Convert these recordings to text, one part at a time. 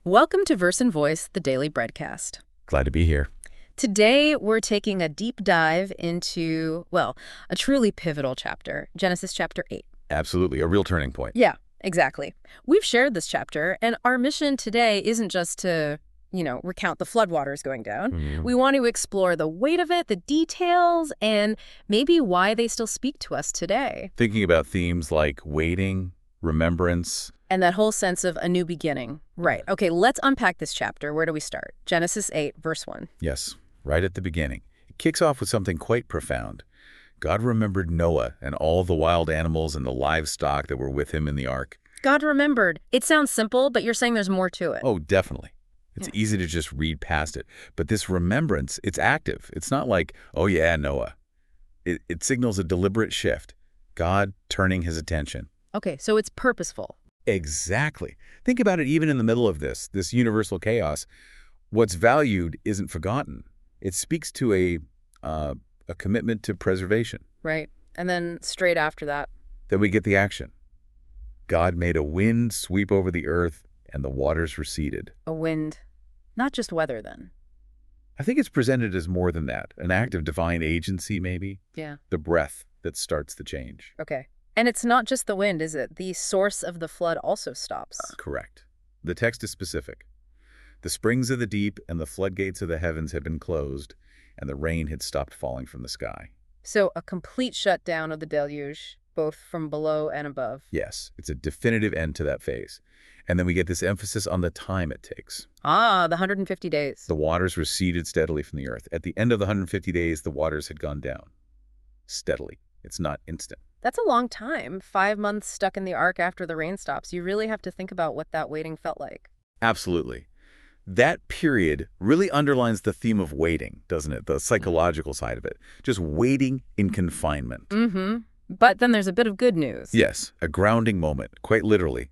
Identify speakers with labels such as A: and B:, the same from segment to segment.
A: Welcome to Verse and Voice, the daily breadcast.
B: Glad to be here.
A: Today, we're taking a deep dive into, well, a truly pivotal chapter, Genesis chapter 8.
B: Absolutely, a real turning point.
A: Yeah, exactly. We've shared this chapter, and our mission today isn't just to, recount the floodwaters going down. We want to explore the weight of it, the details, and maybe why they still speak to us today.
B: Thinking about themes like waiting, remembrance.
A: And that whole sense of a new beginning. Right. Okay, let's unpack this chapter. Where do we start? Genesis 8, verse 1.
B: Yes, right at the beginning. It kicks off with something quite profound. God remembered Noah and all the wild animals and the livestock that were with him in the ark.
A: God remembered. It sounds simple, but you're saying there's more to it.
B: Oh, definitely. It's easy to just read past it. But this remembrance, it's active. It's not like, oh yeah, Noah. It signals a deliberate shift. God turning his attention.
A: Okay, so it's purposeful.
B: Exactly. Think about it even in the middle of this universal chaos. What's valued isn't forgotten. It speaks to a commitment to preservation.
A: Right. And then straight after that.
B: Then we get the action. God made a wind sweep over the earth, and the waters receded.
A: A wind. Not just weather, then.
B: I think it's presented as more than that. An act of divine agency, maybe.
A: Yeah.
B: The breath that starts the change.
A: Okay. And it's not just the wind, is it? The source of the flood also stops.
B: Correct. The text is specific. The springs of the deep and the floodgates of the heavens had been closed, and the rain had stopped falling from the sky.
A: So a complete shutdown of the deluge, both from below and above.
B: Yes, it's a definitive end to that phase. And then we get this emphasis on the time it takes.
A: Ah, the 150 days.
B: The waters receded steadily from the earth. At the end of the 150 days, the waters had gone down. Steadily. It's not instant.
A: That's a long time. 5 months stuck in the ark after the rain stops. You really have to think about what that waiting felt like.
B: Absolutely. That period really underlines the theme of waiting, doesn't it? The psychological side of it. Just waiting in confinement.
A: Mm-hmm. But then there's a bit of good news.
B: Yes, a grounding moment, quite literally.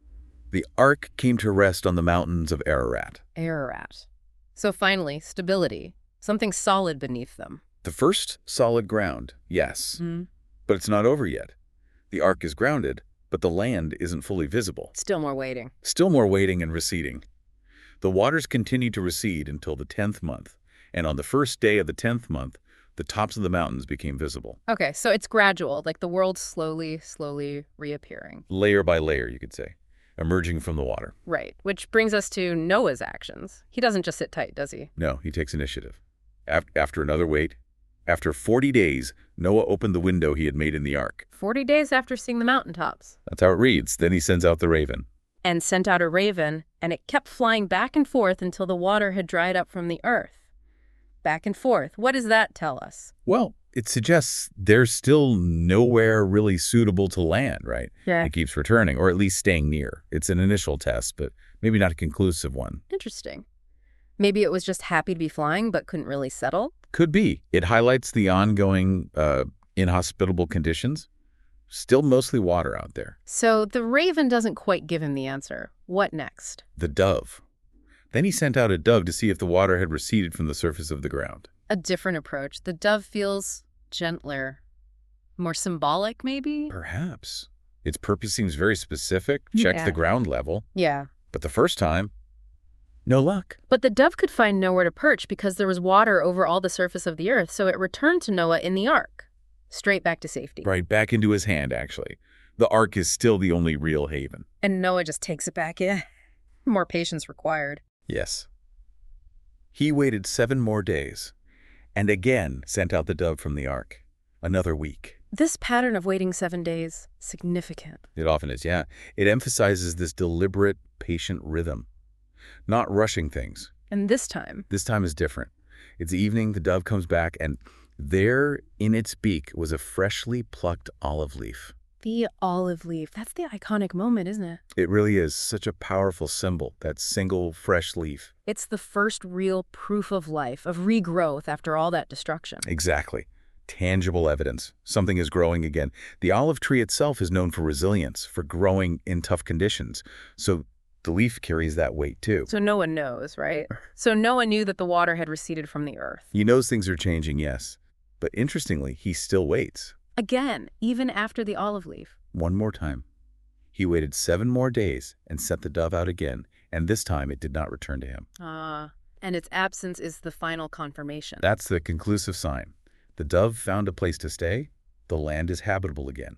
B: The ark came to rest on the mountains of Ararat.
A: Ararat. So finally, stability. Something solid beneath them.
B: The first solid ground, yes.
A: Mm-hmm.
B: But it's not over yet. The ark is grounded, but the land isn't fully visible.
A: Still more waiting.
B: Still more waiting and receding. The waters continued to recede until the 10th month, and on the first day of the 10th month, the tops of the mountains became visible.
A: Okay, so it's gradual, like the world slowly reappearing.
B: Layer by layer, you could say, emerging from the water.
A: Right, which brings us to Noah's actions. He doesn't just sit tight, does he?
B: No, he takes initiative. After another wait, after 40 days, Noah opened the window he had made in the ark.
A: 40 days after seeing the mountaintops.
B: That's how it reads. Then he sends out the raven.
A: And sent out a raven, and it kept flying back and forth until the water had dried up from the earth. Back and forth. What does that tell us?
B: Well, it suggests there's still nowhere really suitable to land, right?
A: Yeah.
B: It keeps returning, or at least staying near. It's an initial test, but maybe not a conclusive one.
A: Interesting. Maybe it was just happy to be flying, but couldn't really settle?
B: Could be. It highlights the ongoing inhospitable conditions. Still mostly water out there.
A: So the raven doesn't quite give him the answer. What next?
B: The dove. Then he sent out a dove to see if the water had receded from the surface of the ground.
A: A different approach. The dove feels gentler. More symbolic, maybe?
B: Perhaps. Its purpose seems very specific. Checks the ground level.
A: Yeah.
B: But the first time, no luck.
A: But the dove could find nowhere to perch because there was water over all the surface of the earth, so it returned to Noah in the ark. Straight back to safety.
B: Right, back into his hand, actually. The ark is still the only real haven.
A: And Noah just takes it back in. More patience required.
B: Yes. He waited 7 more days, and again sent out the dove from the ark. Another week.
A: This pattern of waiting 7 days, significant.
B: It often is, yeah. It emphasizes this deliberate, patient rhythm. Not rushing things.
A: And this time?
B: This time is different. It's evening, the dove comes back, and there in its beak was a freshly plucked olive leaf.
A: The olive leaf. That's the iconic moment, isn't it?
B: It really is such a powerful symbol, that single fresh leaf.
A: It's the first real proof of life, of regrowth after all that destruction.
B: Exactly. Tangible evidence. Something is growing again. The olive tree itself is known for resilience, for growing in tough conditions. So the leaf carries that weight too.
A: So Noah knows, right? So Noah knew that the water had receded from the earth.
B: He knows things are changing, yes. But interestingly, he still waits.
A: Again, even after the olive leaf.
B: One more time. He waited 7 more days and sent the dove out again, and this time it did not return to him.
A: And its absence is the final confirmation.
B: That's the conclusive sign. The dove found a place to stay. The land is habitable again.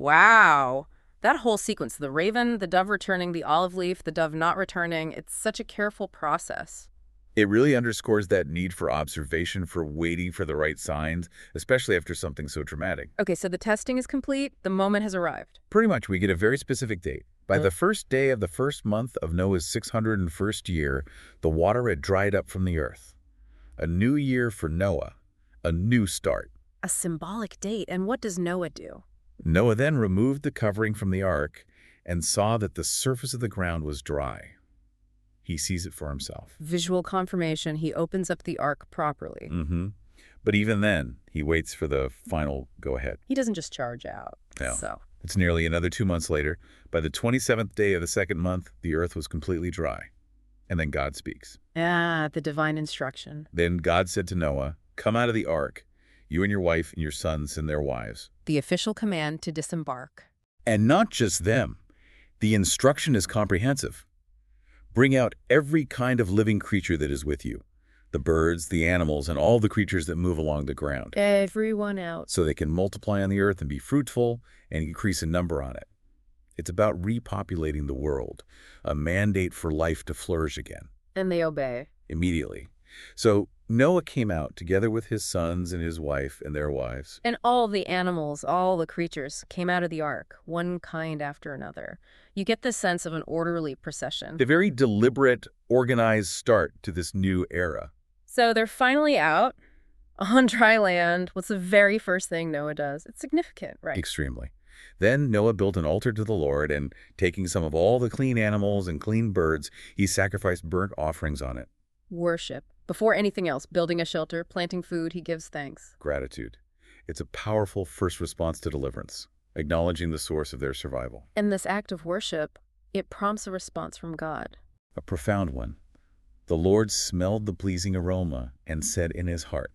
A: Wow. That whole sequence, the raven, the dove returning, the olive leaf, the dove not returning, it's such a careful process.
B: It really underscores that need for observation, for waiting for the right signs, especially after something so dramatic.
A: Okay, so the testing is complete. The moment has arrived.
B: Pretty much, we get a very specific date. By the first day of the first month of Noah's 601st year, the water had dried up from the earth. A new year for Noah, a new start.
A: A symbolic date. And what does Noah do?
B: Noah then removed the covering from the ark and saw that the surface of the ground was dry. He sees it for himself.
A: Visual confirmation. He opens up the ark properly.
B: But even then, he waits for the final go-ahead.
A: He doesn't just charge out.
B: No.
A: So
B: It's nearly another 2 months later. By the 27th day of the second month, the earth was completely dry. And then God speaks.
A: the divine instruction.
B: Then God said to Noah, "Come out of the ark, you and your wife and your sons and their wives."
A: The official command to disembark.
B: And not just them. The instruction is comprehensive. Bring out every kind of living creature that is with you, the birds, the animals, and all the creatures that move along the ground,
A: Everyone out.
B: so they can multiply on the earth and be fruitful and increase in number on it. It's about repopulating the world, a mandate for life to flourish again,
A: And they obey.
B: immediately. So Noah came out together with his sons and his wife and their wives.
A: And all the animals, all the creatures came out of the ark, one kind after another. You get the sense of an orderly procession.
B: A very deliberate, organized start to this new era.
A: So they're finally out on dry land. What's the very first thing Noah does? It's significant, right?
B: Extremely. Then Noah built an altar to the Lord, and taking some of all the clean animals and clean birds, he sacrificed burnt offerings on it.
A: Worship. Before anything else, building a shelter, planting food, he gives thanks.
B: Gratitude. It's a powerful first response to deliverance, acknowledging the source of their survival.
A: And this act of worship, it prompts a response from God.
B: A profound one. The Lord smelled the pleasing aroma and said in his heart.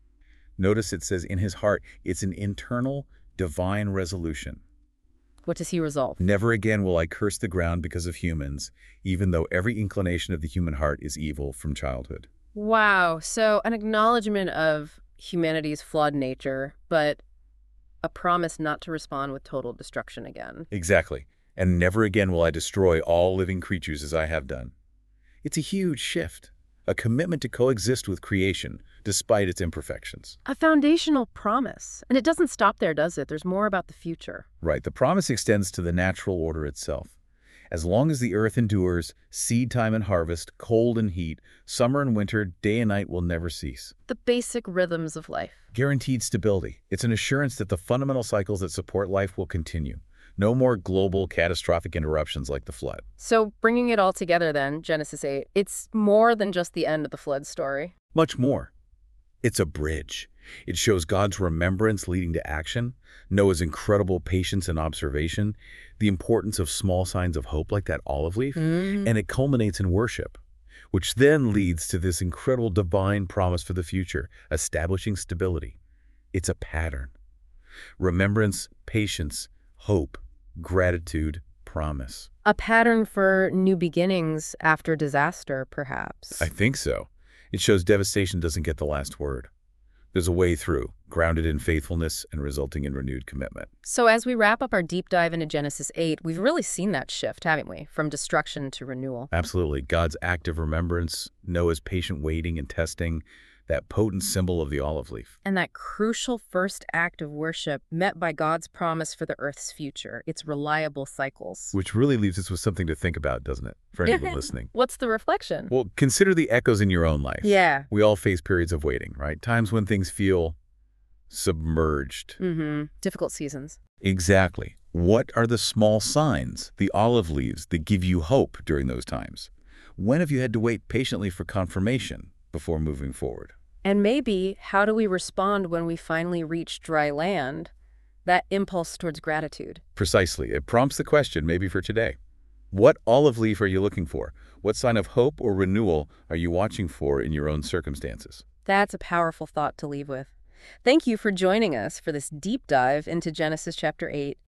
B: Notice it says in his heart. It's an internal, divine resolution.
A: What does he resolve?
B: Never again will I curse the ground because of humans, even though every inclination of the human heart is evil from childhood.
A: Wow. So an acknowledgement of humanity's flawed nature, but a promise not to respond with total destruction again.
B: Exactly. And never again will I destroy all living creatures as I have done. It's a huge shift, a commitment to coexist with creation, despite its imperfections.
A: A foundational promise. And it doesn't stop there, does it? There's more about the future.
B: Right. The promise extends to the natural order itself. As long as the earth endures, seed time and harvest, cold and heat, summer and winter, day and night will never cease.
A: The basic rhythms of life.
B: Guaranteed stability. It's an assurance that the fundamental cycles that support life will continue. No more global catastrophic interruptions like the flood.
A: So bringing it all together then, Genesis 8, it's more than just the end of the flood story.
B: Much more. It's a bridge. It shows God's remembrance leading to action, Noah's incredible patience and observation, the importance of small signs of hope like that olive leaf, and it culminates in worship, which then leads to this incredible divine promise for the future, establishing stability. It's a pattern. Remembrance, patience, hope, gratitude, promise.
A: A pattern for new beginnings after disaster, perhaps.
B: I think so. It shows devastation doesn't get the last word. There's a way through, grounded in faithfulness and resulting in renewed commitment.
A: So as we wrap up our deep dive into Genesis 8, we've really seen that shift, haven't we? From destruction to renewal.
B: Absolutely. God's active remembrance, Noah's patient waiting and testing, that potent symbol of the olive leaf.
A: And that crucial first act of worship met by God's promise for the Earth's future, its reliable cycles.
B: Which really leaves us with something to think about, doesn't it, for anyone listening?
A: What's the reflection?
B: Well, consider the echoes in your own life.
A: Yeah.
B: We all face periods of waiting, right? Times when things feel submerged.
A: Difficult seasons.
B: Exactly. What are the small signs, the olive leaves, that give you hope during those times? When have you had to wait patiently for confirmation before moving forward?
A: And maybe, how do we respond when we finally reach dry land? That impulse towards gratitude.
B: Precisely. It prompts the question, maybe for today. What olive leaf are you looking for? What sign of hope or renewal are you watching for in your own circumstances?
A: That's a powerful thought to leave with. Thank you for joining us for this deep dive into Genesis chapter 8.